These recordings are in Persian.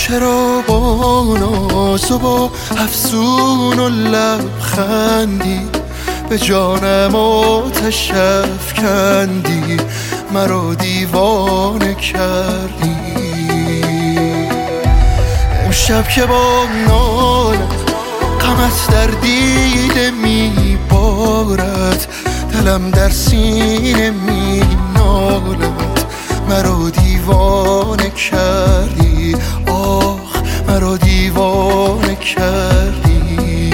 چرا با ناز و با افسون و لبخندی به جانم آتش افکندی، مرا دیوانه کردی. امشب که با نالت غمت در دیده میبارد، دلم در سینه مینالد، مرا دیوانه کردی، آخ مرا دیوانه کردی.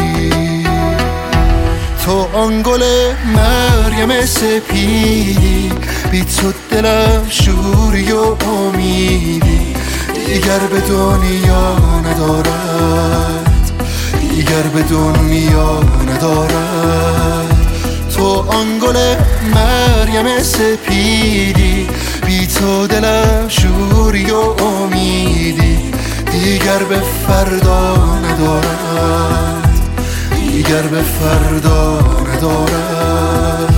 تو آن گل مریم سپیدی، بی تو دلم شوری و امیدی، دیگر به دنیا ندارد، دیگر به دنیا ندارد. تو آن گل مریم سپیدی، بی تو دلم شوری و امیدی، دیگر به فردا ندارد، دیگر به فردا ندارد.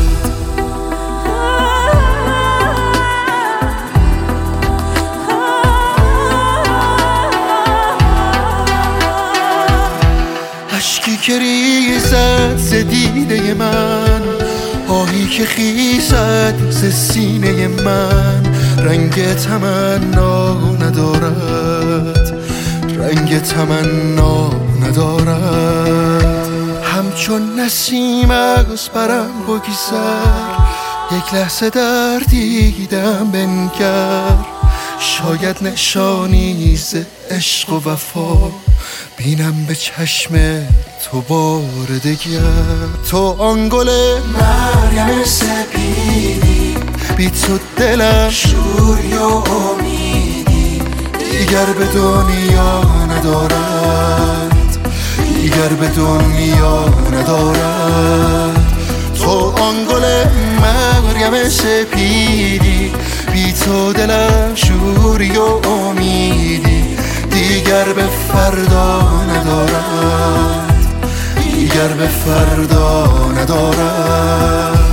اشکی که ریزد ز دیده من، آهی که خیزد ز سینه من، رنگ تمنا ندارد، رنگ تمنا ندارد. همچون نسیم از برم بگذر، یک لحظه در دیدم بنگر، شاید نشانی ز عشق و وفا بینم به چشم تو بار دگر. تو آن گل مریم سپیدی، بی تو دلم شوری و امیدی، دیگر به دنیا ندارد، دیگر به دنیا ندارد. تو آن گل مریم سپیدی، بی تو دلم شوری و امیدی، دیگر به فردا ندارد، دیگر به فردا ندارد.